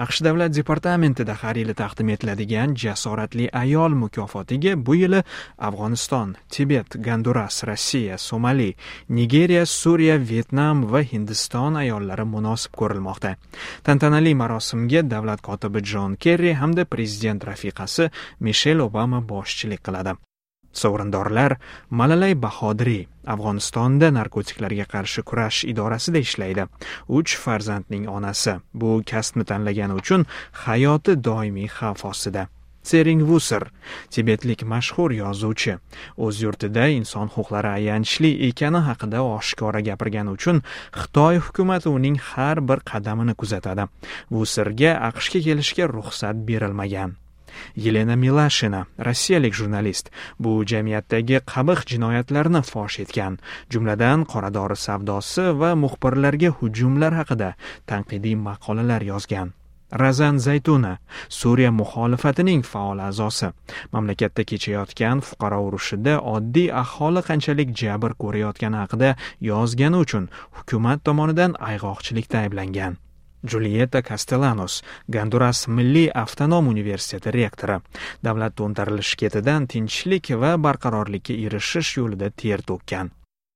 AQSh Davlat departamentida har yili taqdim etiladigan jasoratli ayol mukofotiga bu yili Afg'oniston, Tibet, Gonduras, Rossiya, Somali, Nigeriya, Suriya, Vyetnam va Hindiston ayollari munosib ko'rilmoqda. Tantanali marosimga davlat kotibi Jon Kerri hamda prezident rafiqasi Mishel Obama boshchilik qiladi. Sovrindorlar Malalay Bahodiri Afg'onistonda narkotiklarga qarshi kurash idorasida ishlaydi. 3 farzandning onasi. Bu kasbni tanlagani uchun hayoti doimiy xavf ostida. Tsering Vusir, tibetlik mashhur yozuvchi, o'z yurtida inson huquqlari ayanchli ekani haqida oshkora gapirgani uchun Xitoy hukumati uning har bir qadamini kuzatadi. Vusirga AQShga kelishga ruxsat berilmagan. Yelena Milashina, rossiyalik jurnalist, bu jamiyatdagi qabih jinoyatlarni fosh etgan, jumladan qoradori savdosi va muxbirlarga hujumlar haqida tanqidiy maqolalar yozgan. Razan Zaytuna, Suriya muxolifatining faol a'zosi, mamlakatda kechayotgan fuqaro urushida oddiy aholi qanchalik jabr ko'rayotgani haqida yozgani uchun hukumat tomonidan ayg'oqchilikda ayblangan. Julieta Castellanos, Gonduras Milliy avtonom universiteti rektori, davlat to'ntarilishi ketidan tinchlik va barqarorlikka erishish yo'lida ter to'kkan.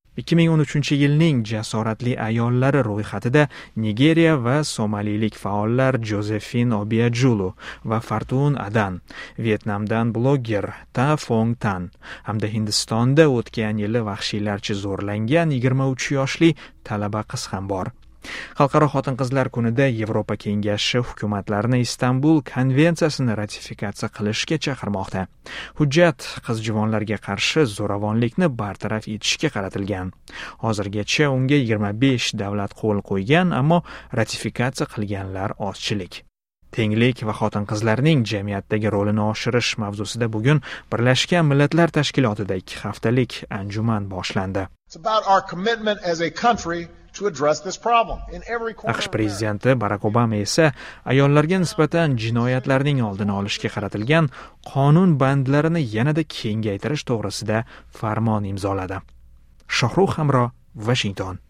2013-yilning jasoratli ayollari ro'yxatida Nigeriya va somalilik faollar Josephine Obiajulu va Fartun Adan, Vyetnamdan blogger Ta Phong Tan hamda Hindistonda o'tgan yili vahshiylarcha zo'rlangan 23 yoshli talaba qiz ham bor. Xalqaro xotin-qizlar kunida Yevropa Kengashi hukumatlarni Istanbul konvensiyasini ratifikatsiya qilishga chaqirmoqda. Hujjat qiz-juvonlarga qarshi zo'ravonlikni bartaraf etishga qaratilgan. Hozirgacha unga 25 davlat qo'l qo'ygan, ammo ratifikatsiya qilganlar ozchilik. Tenglik va xotin-qizlarning jamiyatdagi rolini oshirish mavzusida bugun Birlashgan Millatlar Tashkilotida 2 haftalik anjuman boshlandi. AQSh prezidenti Barack Obama esa ayollarga nisbatan jinoyatlarning oldini olishga qaratilgan qonun bandlarini yanada kengaytirish to'g'risida farmon imzoladi. Shohruh Hamro, Washington.